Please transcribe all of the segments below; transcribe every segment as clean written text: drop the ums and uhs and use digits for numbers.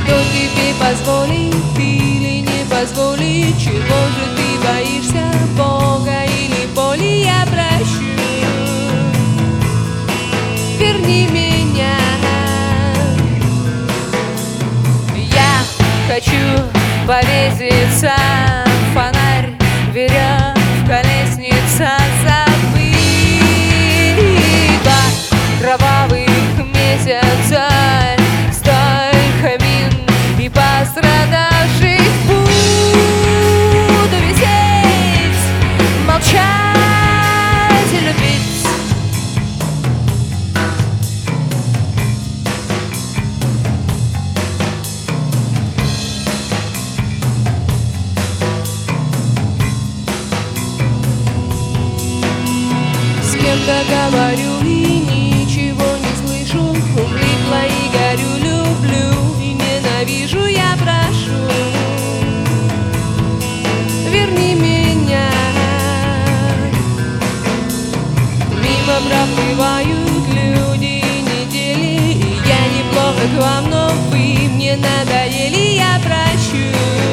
Кто тебе позволит или не позволит? Чего же ты боишься, Бога или боли? Я прощу, верни меня. Я хочу повеситься, фонарь, веревка, лестница, забыть кровавых месяца, сталь, камин и пострадавших. Буду висеть, молчать и любить. С кем-то говорю и ничего не слышу, влипла и горю, люблю и ненавижу. Я прошу, верни меня. Мимо проплывают люди и недели, и я неплохо к вам, но вы мне надоели. Я прощу,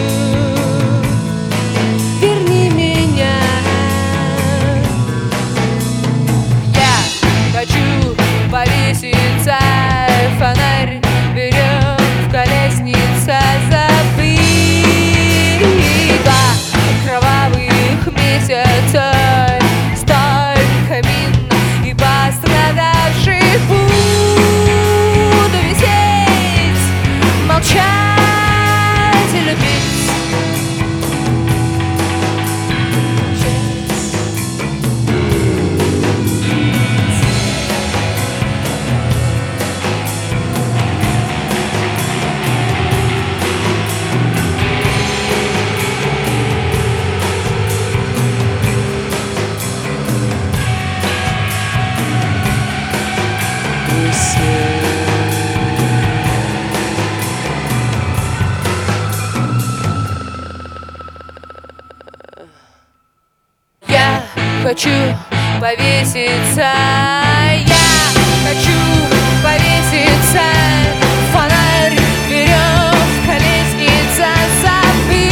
верни меня. Хочу повеситься, фонарь, веревка, лестница, забыть кровавых месяца, сталь, камин и пострадавших. Буду висеть, молчать и любить. Я хочу повеситься, я хочу повеситься, фонарь, веревка, лестница, забыть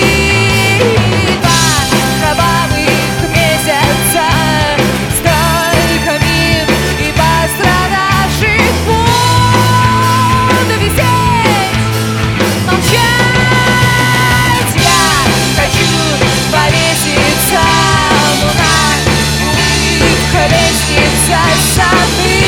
кровавых месяца, сталь, камин и пострадавших. Буду висеть, молчать. Я хочу повеситься, луна, улыбка, лестница, забыть